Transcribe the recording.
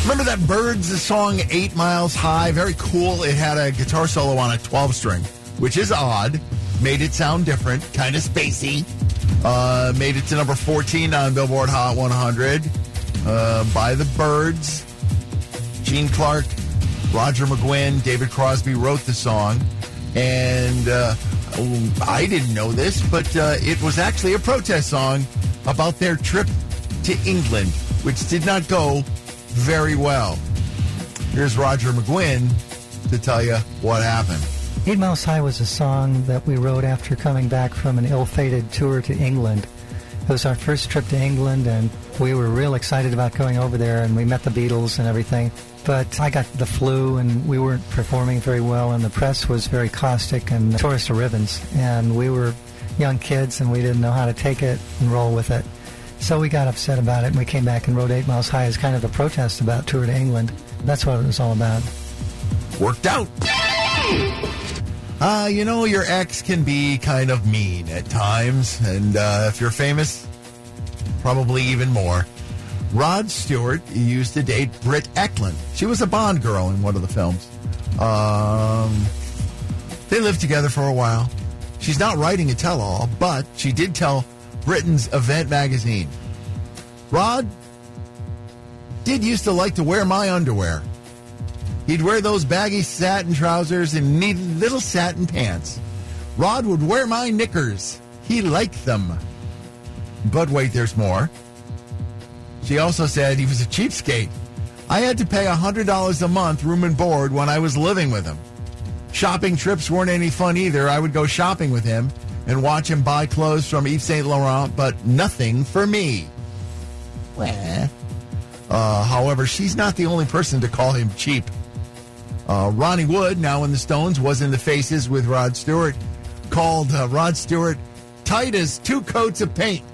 Remember that Birds song, 8 Miles High? Very cool. It had a guitar solo on a 12-string, which is odd. Made it sound different, kind of spacey. Made it to number 14 on Billboard Hot 100 by the Birds. Gene Clark, Roger McGuinn, David Crosby wrote the song. And I didn't know this, but it was actually a protest song about their trip to England, which did not go very well. Here's Roger McGuinn to tell you what happened. 8 Miles High was a song that we wrote after coming back from an ill-fated tour to England. It was our first trip to England, and we were real excited about going over there, and we met the Beatles and everything. But I got the flu, and we weren't performing very well, and the press was very caustic and tore us to ribbons. And we were young kids, and we didn't know how to take it and roll with it. So we got upset about it, and we came back and wrote 8 Miles High as kind of a protest about tour to England. That's what it was all about. Worked out. Your ex can be kind of mean at times, and if you're famous, probably even more. Rod Stewart used to date Britt Eklund. She was a Bond girl in one of the films. They lived together for a while. She's not writing a tell-all, but she did tell Britain's Event magazine, Rod did used to like to wear my underwear. He'd wear those baggy satin trousers and neat little satin pants. Rod would wear my knickers. He liked them. But wait, there's more. She also said he was a cheapskate. I had to pay $100 a month room and board when I was living with him. Shopping trips weren't any fun either. I would go shopping with him and watch him buy clothes from Yves Saint Laurent, but nothing for me. Well, however, she's not the only person to call him cheap. Ronnie Wood, now in the Stones, was in the Faces with Rod Stewart, called Rod Stewart tight as two coats of paint.